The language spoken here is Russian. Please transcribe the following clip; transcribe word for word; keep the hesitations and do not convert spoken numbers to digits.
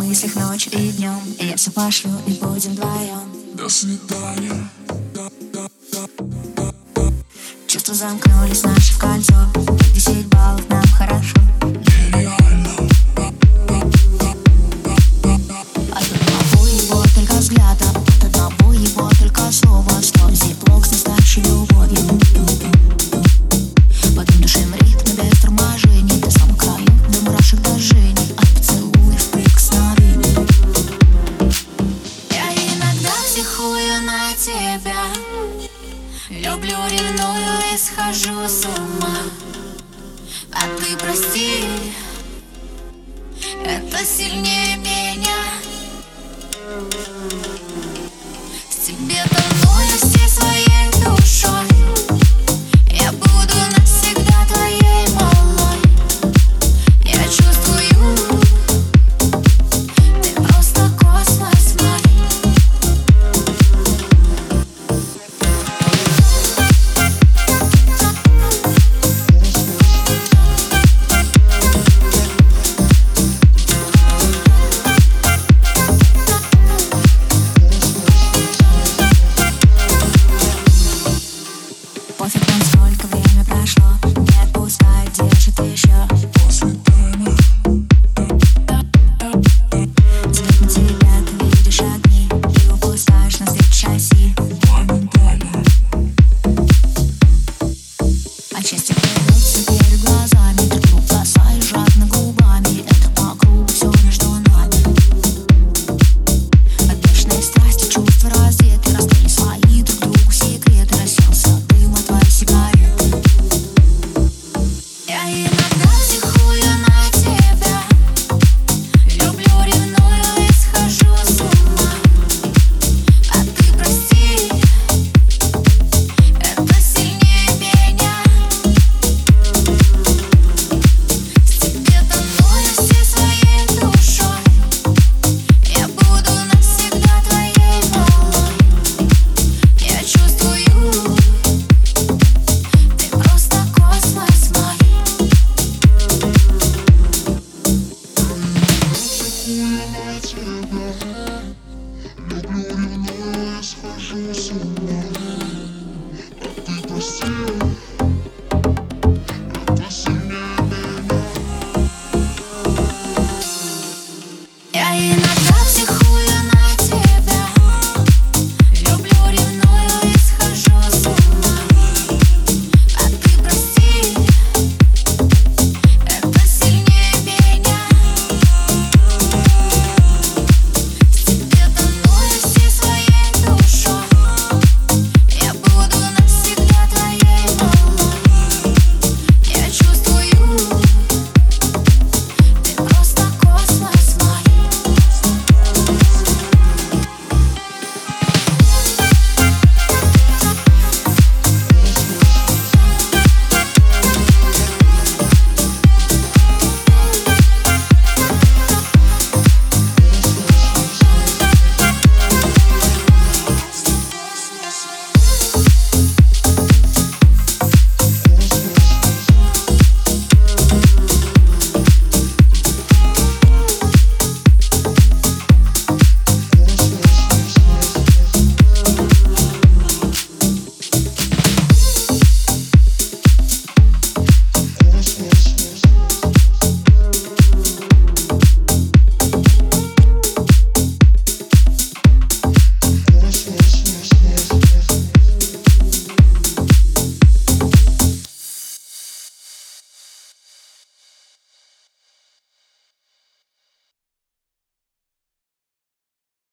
мыслях ночью и днем. И я все пошлю, и будем вдвоем. До свидания. Чувства замкнулись наши в кольцо. Десять баллов нам хорошо. Нереально. От одного его только взгляда, от одного его только слова, что зиплок с настоящей любовью. Под душем ритм без торможений, до самого краю, до мурашек движений, от поцелуев прикосновений. Я иногда психую на тебя, люблю, ревную и схожу с ума. А ты прости, это сильнее